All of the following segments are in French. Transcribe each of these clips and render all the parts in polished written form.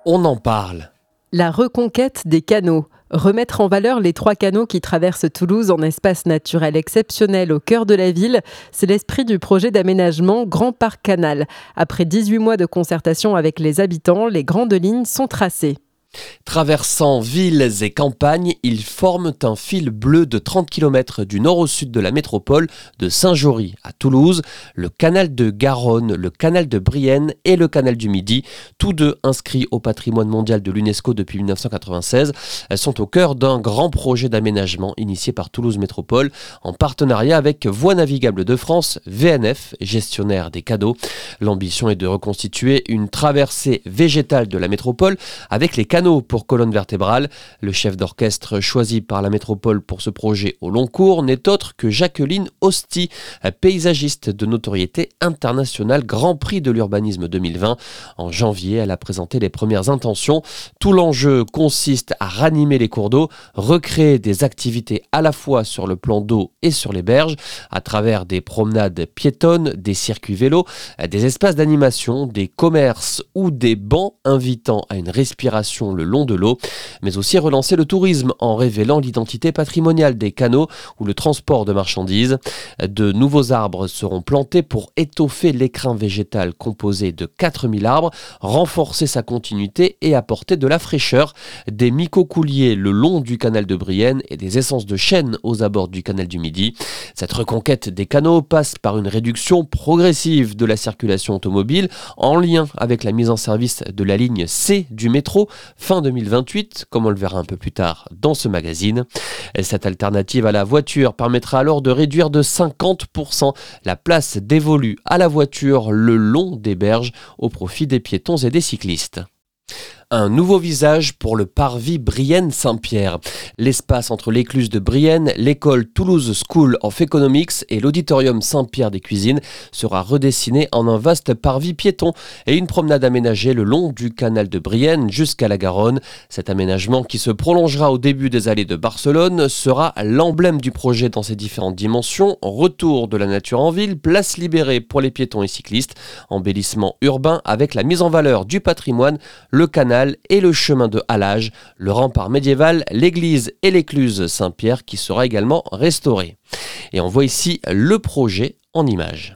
On en parle. La reconquête des canaux. Remettre en valeur les 3 canaux qui traversent Toulouse en espace naturel exceptionnel au cœur de la ville, c'est l'esprit du projet d'aménagement Grand Parc Canal. Après 18 mois de concertation avec les habitants, les grandes lignes sont tracées. Traversant villes et campagnes, ils forment un fil bleu de 30 km du nord au sud de la métropole de Saint-Jory à Toulouse, le canal de Garonne, le canal de Brienne et le canal du Midi, tous deux inscrits au patrimoine mondial de l'UNESCO depuis 1996. Elles sont au cœur d'un grand projet d'aménagement initié par Toulouse Métropole en partenariat avec Voies navigables de France, VNF, gestionnaire des canaux. L'ambition est de reconstituer une traversée végétale de la métropole avec les canaux pour colonne vertébrale. Le chef d'orchestre choisi par la métropole pour ce projet au long cours n'est autre que Jacqueline Hosty, paysagiste de notoriété internationale, Grand Prix de l'urbanisme 2020. En janvier, elle a présenté les premières intentions. Tout l'enjeu consiste à ranimer les cours d'eau, recréer des activités à la fois sur le plan d'eau et sur les berges, à travers des promenades piétonnes, des circuits vélos, des espaces d'animation, des commerces ou des bancs invitant à une respiration le long de l'eau, mais aussi relancer le tourisme en révélant l'identité patrimoniale des canaux ou le transport de marchandises. De nouveaux arbres seront plantés pour étoffer l'écrin végétal composé de 4000 arbres, renforcer sa continuité et apporter de la fraîcheur. Des micocouliers le long du canal de Brienne et des essences de chêne aux abords du canal du Midi. Cette reconquête des canaux passe par une réduction progressive de la circulation automobile en lien avec la mise en service de la ligne C du métro fin 2028, comme on le verra un peu plus tard dans ce magazine. Cette alternative à la voiture permettra alors de réduire de 50% la place dévolue à la voiture le long des berges au profit des piétons et des cyclistes. Un nouveau visage pour le parvis Brienne-Saint-Pierre. L'espace entre l'écluse de Brienne, l'école Toulouse School of Economics et l'auditorium Saint-Pierre des Cuisines sera redessiné en un vaste parvis piéton et une promenade aménagée le long du canal de Brienne jusqu'à la Garonne. Cet aménagement qui se prolongera au début des allées de Barcelone sera l'emblème du projet dans ses différentes dimensions. Retour de la nature en ville, place libérée pour les piétons et cyclistes, embellissement urbain avec la mise en valeur du patrimoine, le canal et le chemin de halage, le rempart médiéval, l'église et l'écluse Saint-Pierre qui sera également restaurée. Et on voit ici le projet en images.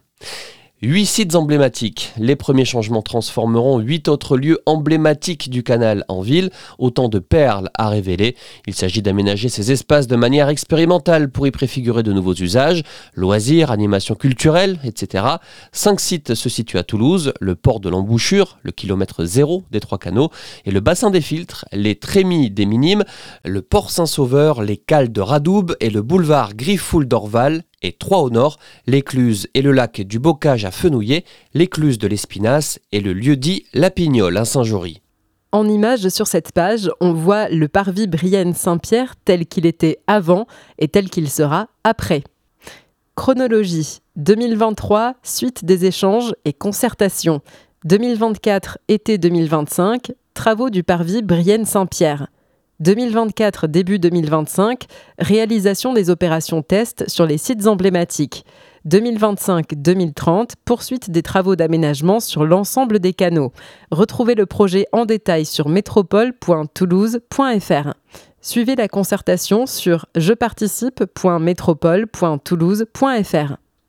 8 sites emblématiques. Les premiers changements transformeront 8 autres lieux emblématiques du canal en ville, autant de perles à révéler. Il s'agit d'aménager ces espaces de manière expérimentale pour y préfigurer de nouveaux usages, loisirs, animations culturelles, etc. 5 sites se situent à Toulouse, le port de l'embouchure, le kilomètre 0 des 3 canaux, et le bassin des filtres, les trémies des Minimes, le port Saint-Sauveur, les cales de Radoub et le boulevard Griffoul d'Orval, et 3 au nord, l'écluse et le lac du Bocage à Fenouillet, l'écluse de l'Espinasse et le lieu-dit La Pignole à Saint-Jory. En images sur cette page, on voit le parvis Brienne-Saint-Pierre tel qu'il était avant et tel qu'il sera après. Chronologie 2023, suite des échanges et concertations. 2024, été 2025, travaux du parvis Brienne-Saint-Pierre. 2024, début 2025, réalisation des opérations test sur les sites emblématiques. 2025-2030, poursuite des travaux d'aménagement sur l'ensemble des canaux. Retrouvez le projet en détail sur métropole.toulouse.fr. Suivez la concertation sur jeparticipe.métropole.toulouse.fr.